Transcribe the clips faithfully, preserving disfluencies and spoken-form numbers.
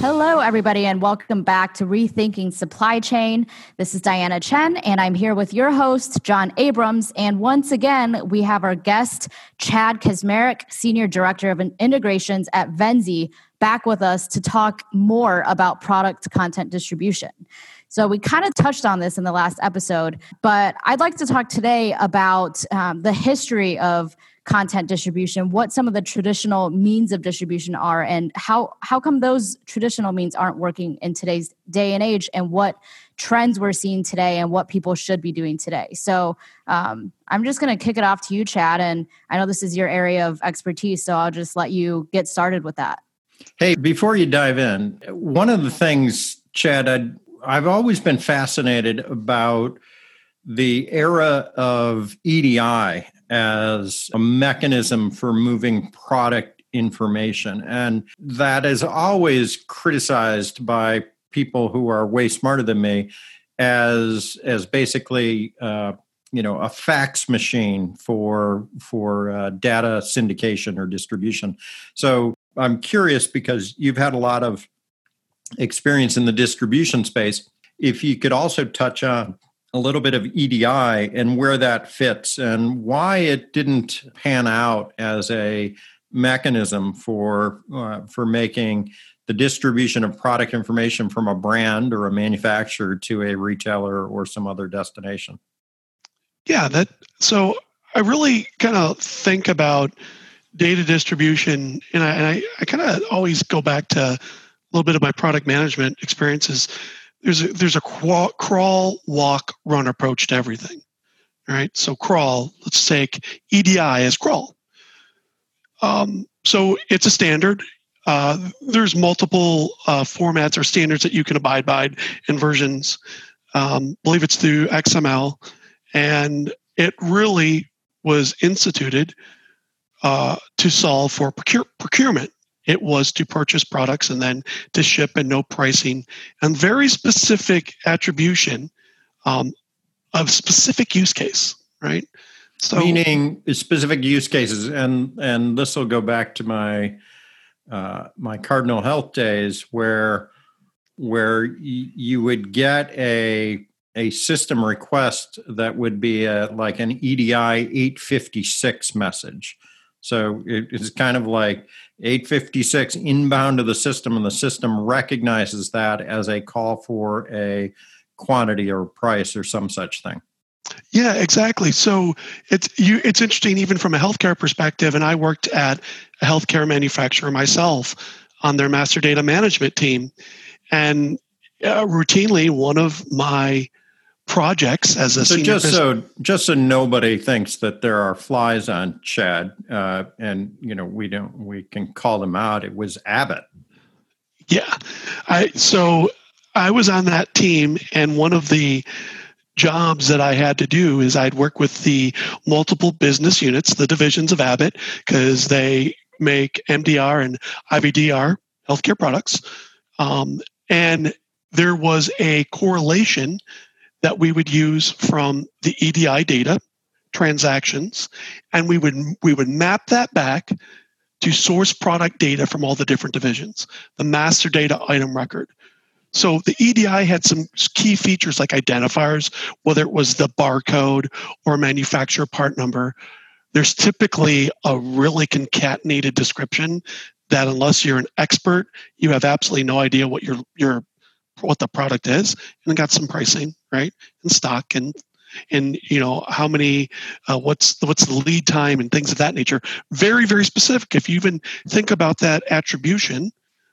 Hello, everybody, and welcome back to Rethinking Supply Chain. This is Diana Chen, and I'm here with your host, John Abrams. And once again, we have our guest, Chad Kaczmarek, Senior Director of Integrations at Venzee, back with us to talk more about product content distribution. So we kind of touched on this in the last episode, but I'd like to talk today about um, the history of content distribution, what some of the traditional means of distribution are, and how how come those traditional means aren't working in today's day and age, and what trends we're seeing today and what people should be doing today. So um, I'm just going to kick it off to you, Chad, and I know this is your area of expertise, so I'll just let you get started with that. Hey, before you dive in, one of the things, Chad, I'd, I've always been fascinated about the era of E D I as a mechanism for moving product information. And that is always criticized by people who are way smarter than me as as basically uh, you know a fax machine for for uh, data syndication or distribution. So I'm curious, because you've had a lot of experience in the distribution space, if you could also touch on a little bit of E D I and where that fits and why it didn't pan out as a mechanism for uh, for making the distribution of product information from a brand or a manufacturer to a retailer or some other destination. Yeah, that so I really kind of think about data distribution, and I, and I, I kind of always go back to a little bit of my product management experiences. There's a, there's a crawl, crawl, walk, run approach to everything. All right. So crawl, let's take E D I as crawl. Um, so it's a standard. Uh, there's multiple uh, formats or standards that you can abide by in versions. Um, I believe it's through X M L. And it really was instituted uh, to solve for procure, procurement. It was to purchase products and then to ship and no pricing and very specific attribution um, of specific use case, right? So, meaning specific use cases, and and this will go back to my uh, my Cardinal Health days, where where y- you would get a a system request that would be a, like an E D I eight fifty-six message. So it, it's kind of like eight fifty-six inbound to the system, and the system recognizes that as a call for a quantity or price or some such thing. Yeah, exactly. So it's you. It's interesting, even from a healthcare perspective. And I worked at a healthcare manufacturer myself on their master data management team, and uh, routinely one of my projects as a so senior just business- so just so nobody thinks that there are flies on Chad, uh, and you know we don't we can call them out. It was Abbott. Yeah, I so I was on that team, and one of the jobs that I had to do is I'd work with the multiple business units, the divisions of Abbott, because they make M D R and I V D R healthcare products, um, and there was a correlation that we would use from the E D I data transactions, and we would we would map that back to source product data from all the different divisions, the master data item record. So the E D I had some key features like identifiers, whether it was the barcode or manufacturer part number. There's typically a really concatenated description that, unless you're an expert, you have absolutely no idea what your your what the product is, and it got some pricing, right, and stock, and and you know how many, uh, what's the, what's the lead time and things of that nature. Very very specific. If you even think about that attribution,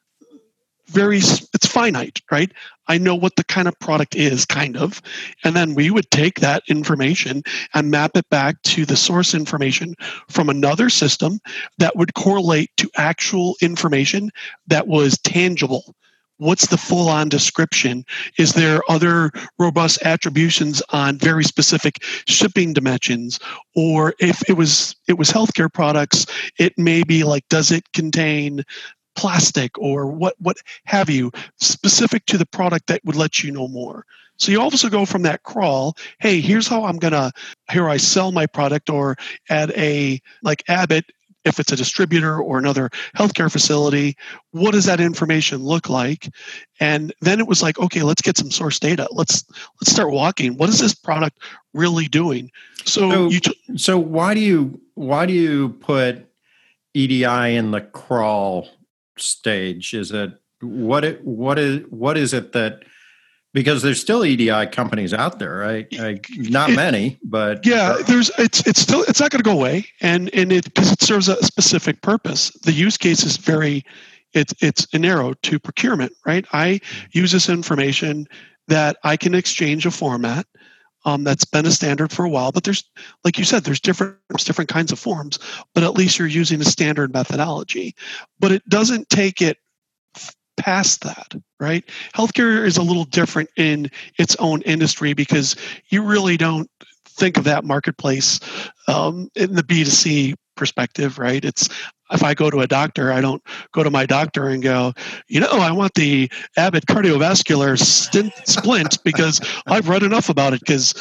very it's finite, right? I know what the kind of product is, kind of, and then we would take that information and map it back to the source information from another system that would correlate to actual information that was tangible. What's the full-on description? Is there other robust attributions on very specific shipping dimensions? Or if it was it was healthcare products, it may be like, does it contain plastic or what what have you, specific to the product that would let you know more. So you also go from that crawl, hey, here's how I'm gonna, here I sell my product, or at a, like Abbott, if it's a distributor or another healthcare facility, what does that information look like? And then it was like, okay, let's get some source data. Let's let's start walking. What is this product really doing? So, so, you t- so why do you why do you put E D I in the crawl stage? Is it what it what is what is it that, because there's still E D I companies out there, right? Like, not it, many, but yeah, there's it's it's still it's not going to go away, and and it because it serves a specific purpose. The use case is very it's it's narrow to procurement, right? I use this information that I can exchange a format um, that's been a standard for a while, but there's, like you said, there's different there's different kinds of forms, but at least you're using a standard methodology. But it doesn't take it past that, right? Healthcare is a little different in its own industry because you really don't think of that marketplace um, in the B two C perspective, right? It's if I go to a doctor, I don't go to my doctor and go, you know, I want the Abbott cardiovascular stint, splint because I've read enough about it because,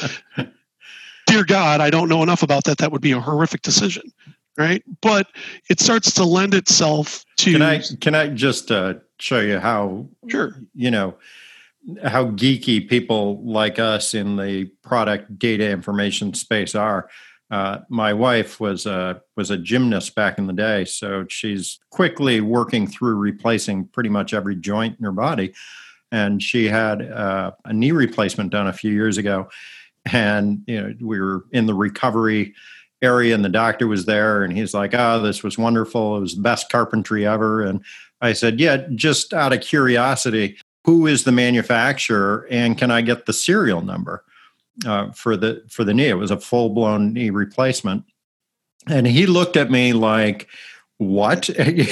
dear God, I don't know enough about that. That would be a horrific decision, right? But it starts to lend itself to... Can I, can I just uh, show you how, sure. you know, how geeky people like us in the product data information space are? Uh, my wife was a was a gymnast back in the day, so she's quickly working through replacing pretty much every joint in her body. And she had uh, a knee replacement done a few years ago, and you know we were in the recovery area, and the doctor was there, and he's like, "Oh, this was wonderful. It was the best carpentry ever." And I said, "Yeah, just out of curiosity, who is the manufacturer, and can I get the serial number?" Uh, for the for the knee. It was a full blown knee replacement, and he looked at me like, "What?"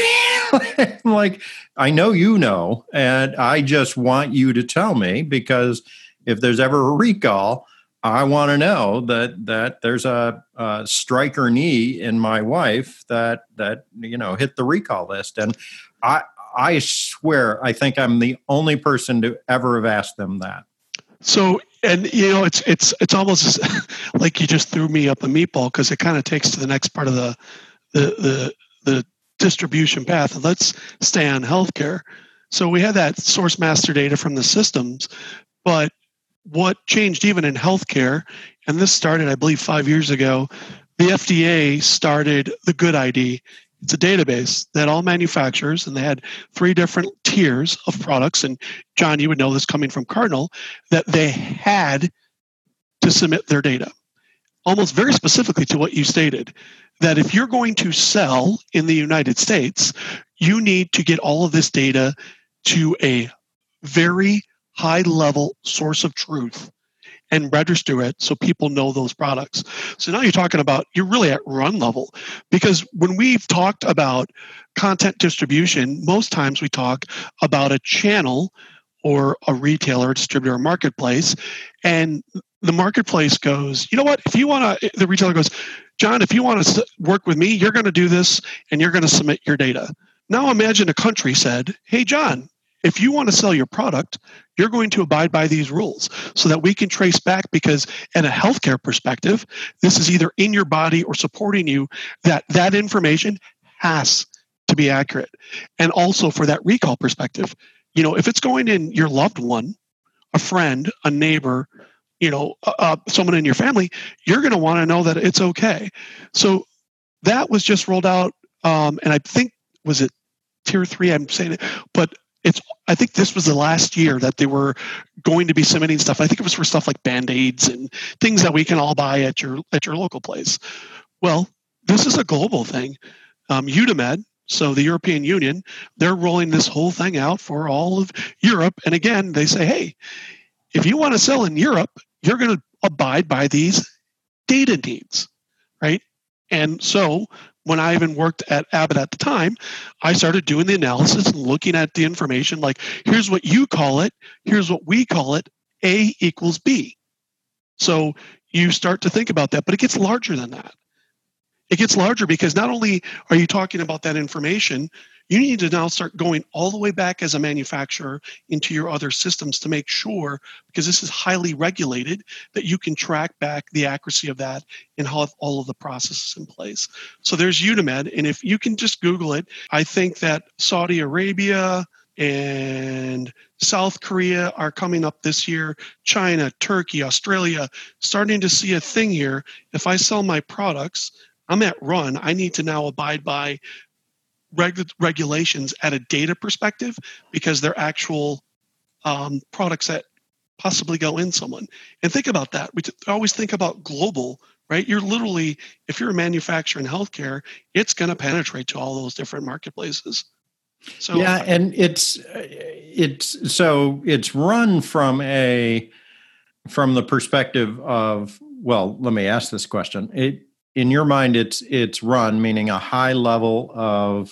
Like, I know you know, and I just want you to tell me, because if there's ever a recall, I want to know that that there's a, a Stryker knee in my wife that that you know hit the recall list. And I I swear I think I'm the only person to ever have asked them that. So, and you know, it's it's it's almost like you just threw me up a meatball, because it kind of takes to the next part of the the the, the distribution path. Let's stay on healthcare. So we had that source master data from the systems, but what changed even in healthcare, and this started, I believe, five years ago, the F D A started the Good I D. It's a database that all manufacturers, and they had three different tiers of products. And John, you would know this coming from Cardinal, that they had to submit their data, almost very specifically to what you stated, that if you're going to sell in the United States, you need to get all of this data to a very high level source of truth and register it so people know those products. So now you're talking about, you're really at run level, because when we've talked about content distribution, most times we talk about a channel or a retailer, a distributor, a marketplace, and the marketplace goes, you know what, if you want to, the retailer goes, John, if you want to work with me, you're going to do this and you're going to submit your data. Now imagine a country said, hey, John, if you want to sell your product, you're going to abide by these rules so that we can trace back, because in a healthcare perspective, this is either in your body or supporting you, that that information has to be accurate. And also for that recall perspective, you know, if it's going in your loved one, a friend, a neighbor, you know, uh, someone in your family, you're going to want to know that it's okay. So that was just rolled out. Um, and I think, was it tier three? I'm saying it, but It's. I think this was the last year that they were going to be submitting stuff. I think it was for stuff like Band-Aids and things that we can all buy at your at your local place. Well, this is a global thing. Um, Eudamed, so the European Union, they're rolling this whole thing out for all of Europe. And again, they say, hey, if you want to sell in Europe, you're going to abide by these data needs, right? And so when I even worked at Abbott at the time, I started doing the analysis and looking at the information like, here's what you call it, here's what we call it, A equals B. So you start to think about that, but it gets larger than that. It gets larger because not only are you talking about that information, You need to now start going all the way back as a manufacturer into your other systems to make sure, because this is highly regulated, that you can track back the accuracy of that and have all of the processes in place. So there's Unimed, and if you can just Google it, I think that Saudi Arabia and South Korea are coming up this year, China, Turkey, Australia, starting to see a thing here. If I sell my products, I'm at run, I need to now abide by reg- regulations at a data perspective because they're actual um, products that possibly go in someone. And think about that. We t- always think about global, right? You're literally, if you're a manufacturer in healthcare, it's going to penetrate to all those different marketplaces. So yeah, and it's it's so it's run from a from the perspective of, well, let me ask this question. It, in your mind, it's it's run, meaning a high level of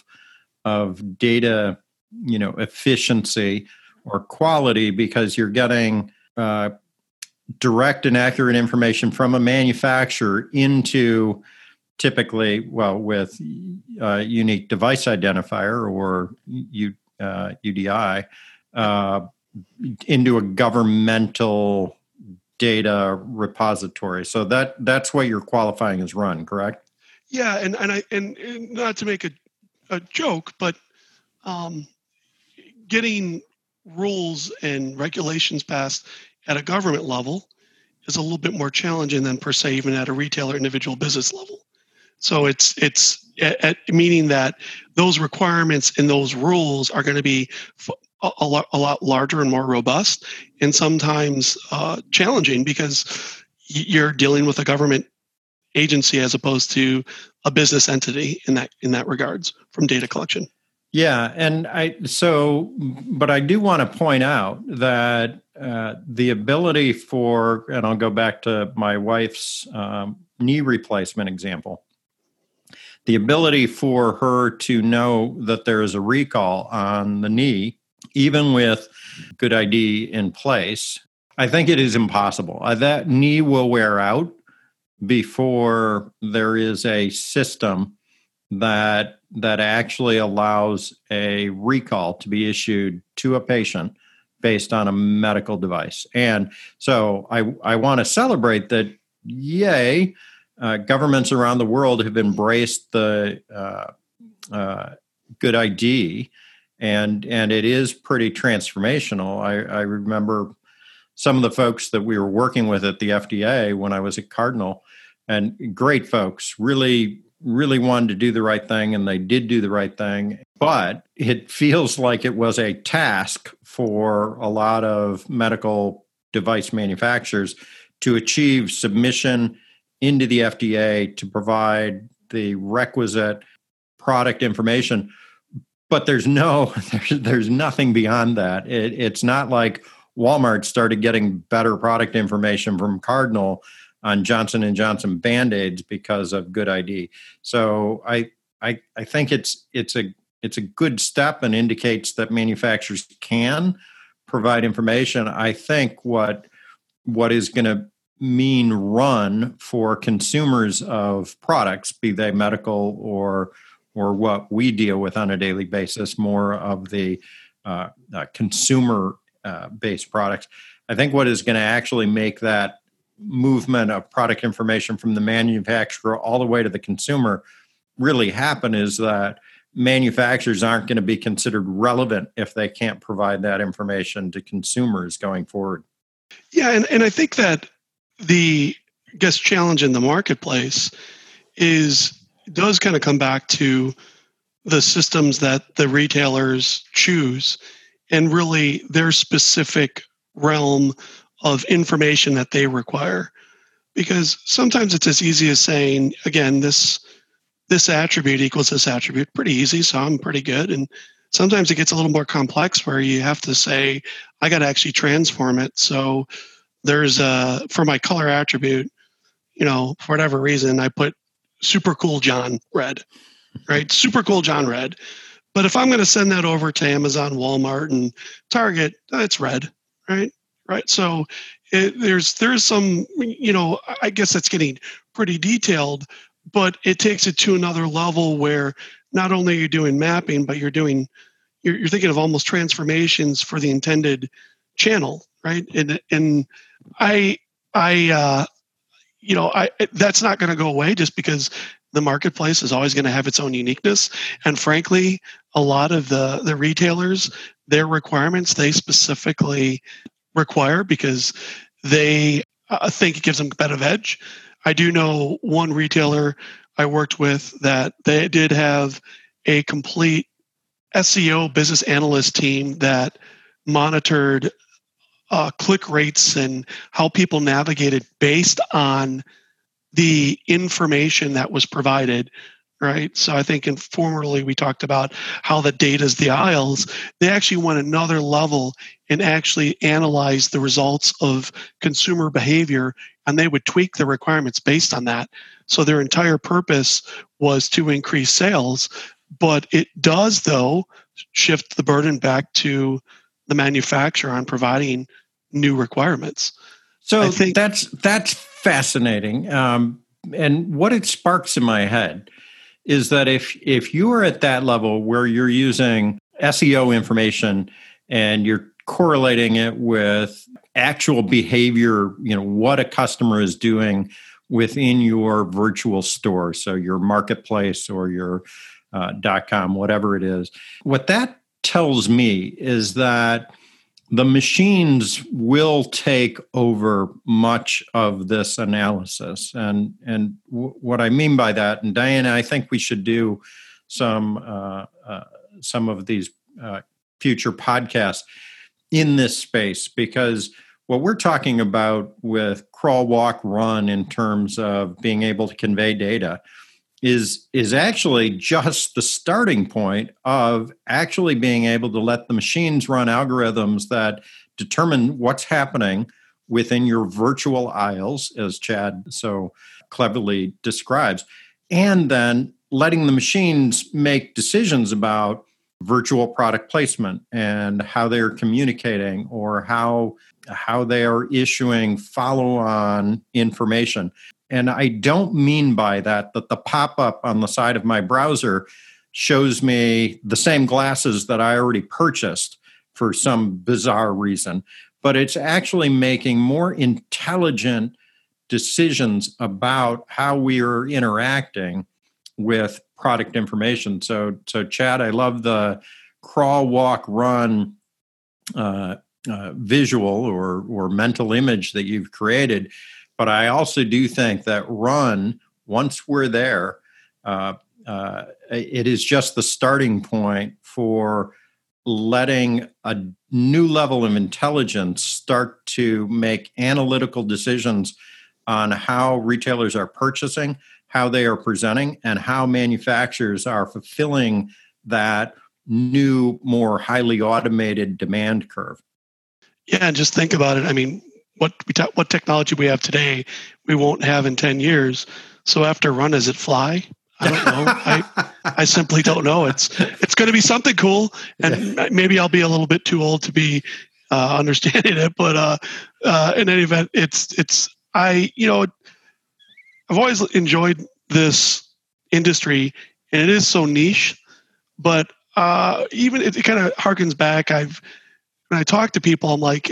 of data, you know, efficiency or quality, because you're getting uh, direct and accurate information from a manufacturer into, typically, well, with uh, unique device identifier or U, uh, U D I, uh, into a governmental data repository. So that that's what you're qualifying as run, correct? Yeah, and and I and, and not to make a, a joke, but um, getting rules and regulations passed at a government level is a little bit more challenging than per se even at a retail or individual business level. So it's it's at, at, meaning that those requirements and those rules are going to be a, a, lot, a lot larger and more robust, and sometimes uh, challenging because you're dealing with a government agency as opposed to a business entity in that in that regards from data collection. Yeah, and I so, but I do want to point out that uh, the ability for, and I'll go back to my wife's um, knee replacement example. The ability for her to know that there is a recall on the knee, even with Good I D in place, I think it is impossible. Uh, that knee will wear out before there is a system that that actually allows a recall to be issued to a patient based on a medical device. And so I, I want to celebrate that, yay, Uh, governments around the world have embraced the uh, uh, Good I D, and and it is pretty transformational. I, I remember some of the folks that we were working with at the F D A when I was at Cardinal, and great folks, really, really wanted to do the right thing, and they did do the right thing. But it feels like it was a task for a lot of medical device manufacturers to achieve submission into the F D A to provide the requisite product information. But there's no, there's, there's nothing beyond that. It, it's not like Walmart started getting better product information from Cardinal on Johnson and Johnson Band-Aids because of Good I D. So I, I, I think it's, it's a, it's a good step and indicates that manufacturers can provide information. I think what, what is going to mean run for consumers of products, be they medical or or what we deal with on a daily basis, more of the uh, uh, consumer-based uh, products. I think what is going to actually make that movement of product information from the manufacturer all the way to the consumer really happen is that manufacturers aren't going to be considered relevant if they can't provide that information to consumers going forward. Yeah, and, and I think that the I guess challenge in the marketplace is does kind of come back to the systems that the retailers choose and really their specific realm of information that they require. Because sometimes it's as easy as saying, again, this this attribute equals this attribute. Pretty easy, so I'm pretty good. And sometimes it gets a little more complex where you have to say, I got to actually transform it. So there's a, for my color attribute, you know, for whatever reason, I put super cool John red, right? Super cool John red. But if I'm going to send that over to Amazon, Walmart, and Target, it's red, right? Right. So it, there's there's some, you know, I guess that's getting pretty detailed, but it takes it to another level where not only are you doing mapping, but you're doing you're, you're thinking of almost transformations for the intended channel, right? And and I I uh, you know I that's not going to go away just because the marketplace is always going to have its own uniqueness. And frankly, a lot of the the retailers, their requirements they specifically require because they uh, think it gives them a competitive edge. I do know one retailer I worked with that they did have a complete S E O business analyst team that monitored uh, click rates and how people navigated based on the information that was provided, right? So I think informally we talked about how the data is the aisles. They actually went another level and actually analyzed the results of consumer behavior, and they would tweak the requirements based on that. So their entire purpose was to increase sales, but it does, though, shift the burden back to the manufacturer on providing new requirements. So I think that's that's fascinating. Um, and what it sparks in my head is that if if you are at that level where you're using S E O information and you're correlating it with actual behavior, you know, what a customer is doing within your virtual store, so your marketplace or your uh, .com, whatever it is, what that tells me is that the machines will take over much of this analysis. And, and w- what I mean by that, and Diana, I think we should do some, uh, uh, some of these uh, future podcasts in this space, because what we're talking about with crawl, walk, run in terms of being able to convey data is, is actually just the starting point of actually being able to let the machines run algorithms that determine what's happening within your virtual aisles, as Chad so cleverly describes, and then letting the machines make decisions about virtual product placement and how they're communicating or how how they are issuing follow-on information. And I don't mean by that that the pop-up on the side of my browser shows me the same glasses that I already purchased for some bizarre reason, but it's actually making more intelligent decisions about how we are interacting with product information. So, so Chad, I love the crawl, walk, run uh, uh, visual or or mental image that you've created. But I also do think that run, once we're there, uh, uh, it is just the starting point for letting a new level of intelligence start to make analytical decisions on how retailers are purchasing, how they are presenting, and how manufacturers are fulfilling that new, more highly automated demand curve. Yeah, and just think about it. I mean, what we ta- what technology we have today, we won't have in ten years. So after run, does it fly? I don't know. I I simply don't know. It's it's going to be something cool, and yeah. Maybe I'll be a little bit too old to be uh, understanding it. But uh, uh, in any event, it's it's I you know I've always enjoyed this industry, and it is so niche. But uh, even it, it kind of harkens back. I've When I talk to people, I'm like,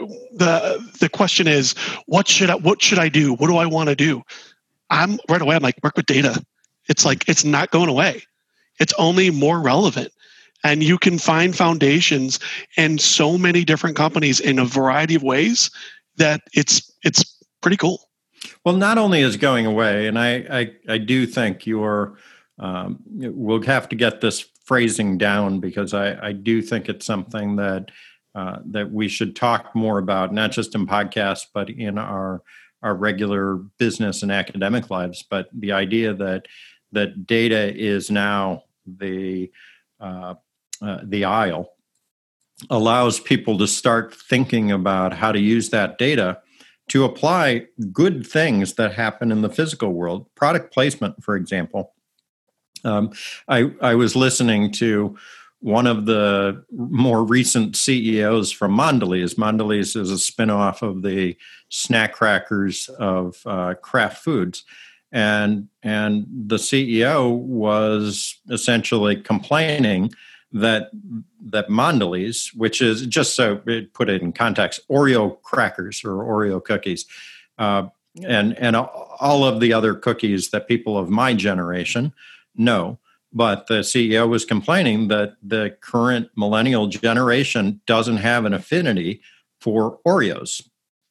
the the question is, what should I what should I do? What do I want to do? I'm right away. I'm like, work with data. It's like it's not going away. It's only more relevant, and you can find foundations in so many different companies in a variety of ways that it's it's pretty cool. Well, not only is going away, and I I, I do think you're. Um, we'll have to get this phrasing down because I I do think it's something that. Uh, that we should talk more about, not just in podcasts, but in our our regular business and academic lives. But the idea that that data is now the uh, uh, the aisle allows people to start thinking about how to use that data to apply good things that happen in the physical world. Product placement, for example. Um, I I was listening to one of the more recent C E Os from Mondelez. Mondelez is a spinoff of the snack crackers of uh, Kraft Foods. And, and the C E O was essentially complaining that that Mondelez, which is, just so put it in context, Oreo crackers or Oreo cookies, uh, and and all of the other cookies that people of my generation know. But the C E O was complaining that the current millennial generation doesn't have an affinity for Oreos.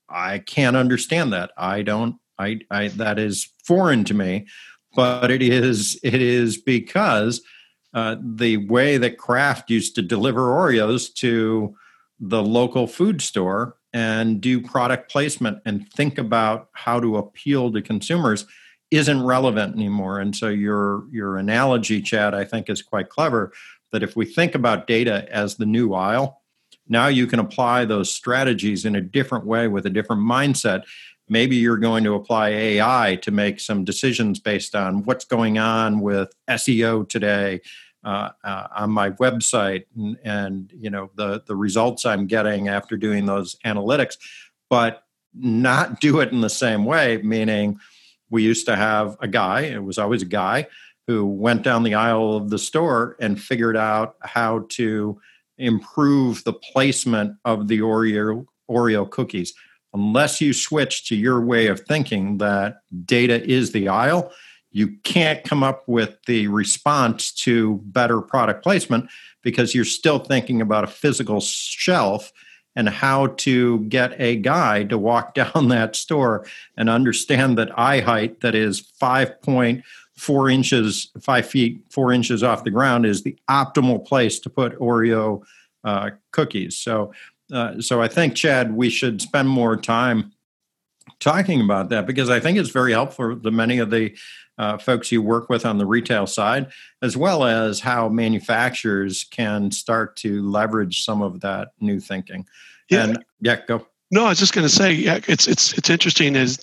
I can't understand that. I don't. I, I that is foreign to me. But it is it is because uh, the way that Kraft used to deliver Oreos to the local food store and do product placement and think about how to appeal to consumers isn't relevant anymore. And so your your analogy, Chad, I think is quite clever, that if we think about data as the new aisle, now you can apply those strategies in a different way with a different mindset. Maybe you're going to apply A I to make some decisions based on what's going on with S E O today uh, uh, on my website and, and you know the, the results I'm getting after doing those analytics, but not do it in the same way, meaning we used to have a guy, it was always a guy, who went down the aisle of the store and figured out how to improve the placement of the Oreo, Oreo cookies. Unless you switch to your way of thinking that data is the aisle, you can't come up with the response to better product placement because you're still thinking about a physical shelf and how to get a guy to walk down that store and understand that eye height that is five point four inches, five feet, four inches off the ground is the optimal place to put Oreo uh, cookies. So, uh, so I think, Chad, we should spend more time talking about that because I think it's very helpful to many of the uh, folks you work with on the retail side, as well as how manufacturers can start to leverage some of that new thinking. Yeah. And yeah, go. No, I was just going to say, yeah, it's it's it's interesting as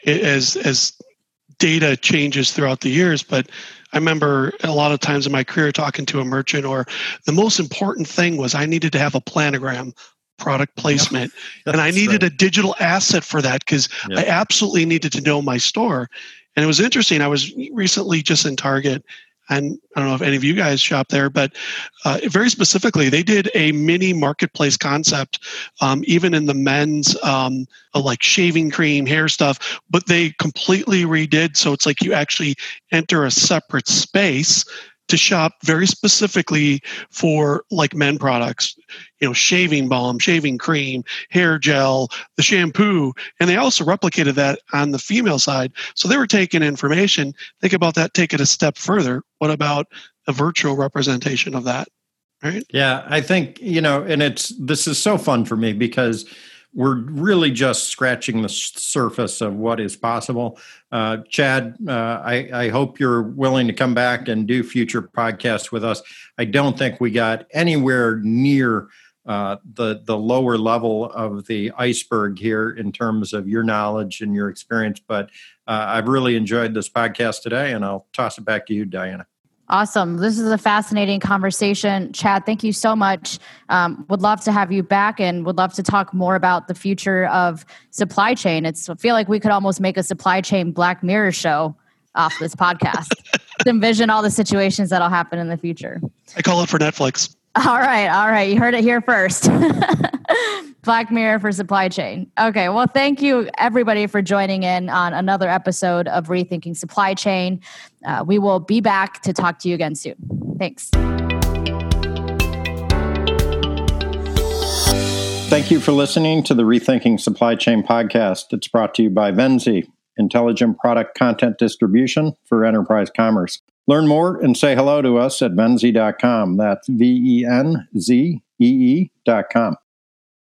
as as data changes throughout the years. But I remember a lot of times in my career talking to a merchant, or the most important thing was I needed to have a planogram, product placement, yeah, and I needed right. a digital asset for that because yeah. I absolutely needed to know my store. And it was interesting. I was recently just in Target, and I don't know if any of you guys shop there, but uh, very specifically, they did a mini marketplace concept, um, even in the men's um, like shaving cream, hair stuff, but they completely redid. So it's like you actually enter a separate space to shop very specifically for like men products, you know, shaving balm, shaving cream, hair gel, the shampoo. And they also replicated that on the female side. So they were taking information. Think about that, take it a step further. What about a virtual representation of that? Right? Yeah, I think, you know, and it's, this is so fun for me because we're really just scratching the surface of what is possible. Uh, Chad, uh, I, I hope you're willing to come back and do future podcasts with us. I don't think we got anywhere near uh, the the lower level of the iceberg here in terms of your knowledge and your experience, but uh, I've really enjoyed this podcast today, and I'll toss it back to you, Diana. Awesome. This is a fascinating conversation. Chad, thank you so much. Um, would love to have you back and would love to talk more about the future of supply chain. It's, I feel like we could almost make a supply chain Black Mirror show off this podcast to envision all the situations that'll happen in the future. I call it for Netflix. All right. All right. You heard it here first. Black Mirror for supply chain. Okay. Well, thank you everybody for joining in on another episode of Rethinking Supply Chain. Uh, we will be back to talk to you again soon. Thanks. Thank you for listening to the Rethinking Supply Chain podcast. It's brought to you by Venzi, intelligent product content distribution for enterprise commerce. Learn more and say hello to us at venzi dot com. That's V E N Z E E dot com.